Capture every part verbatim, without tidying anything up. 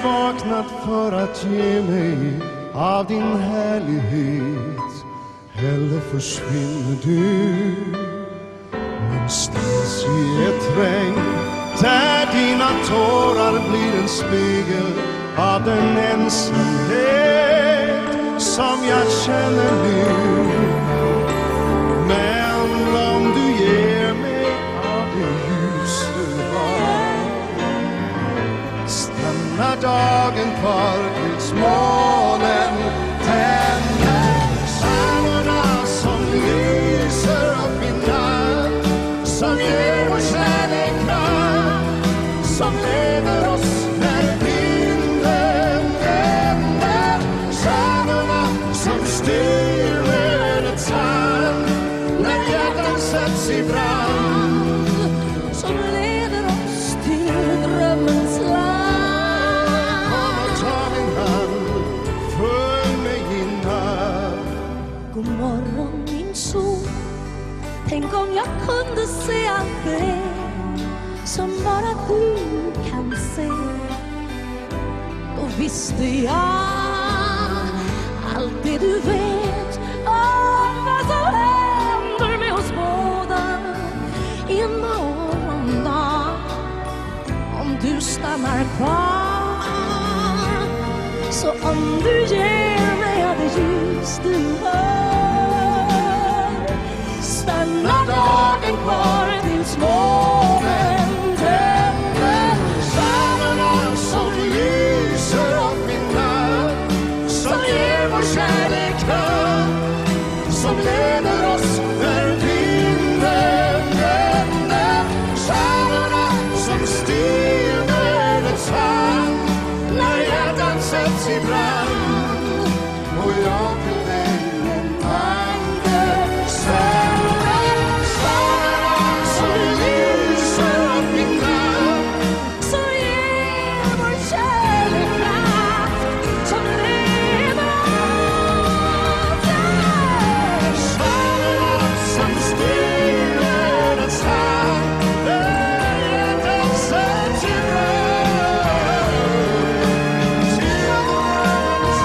vaknat för att ge mig av din härlighet. Eller försvinner du någonstans i ett regn, där dina tårar blir en spegel av den ensamhet som jag känner nu. Men om du ger mig av det ljus du har, stannar dagen kvar tills månen tänder. Stjärnorna som lyser upp i natt, som ger vår kärlek kraft, som leder oss när vinden vänder. Stjärnorna som styr ödets hand när hjärtan sätts i brand, som leder oss till drömmens land. Kom och ta min hand, följ mig in här. God morgon min sol, tänk om jag kunde se allt det som bara du kan se. Då visste jag allt det du vet om vad som händer med oss båda i en morgondag. Om du stannar kvar, så om du ger mig av det ljus du har, stannar dagen kvar tills månen tänder. Stjärnorna som lyser upp i natt, som ger vår kärlek kraft, som leder oss när vinden vänder. Stjärnorna som styr ödets hand när hjärtan sätts i brand. Och jag till dig en tanke sänder. Stjärnorna som lyser upp i natt, som ger vår kärlek kraft, som leder oss. stjärnorna som styr ödets hand när hjärtan sätts i brand. Till morgonens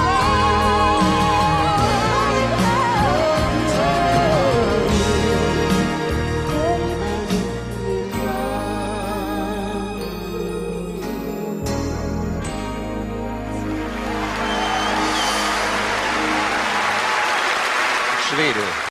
Schwede.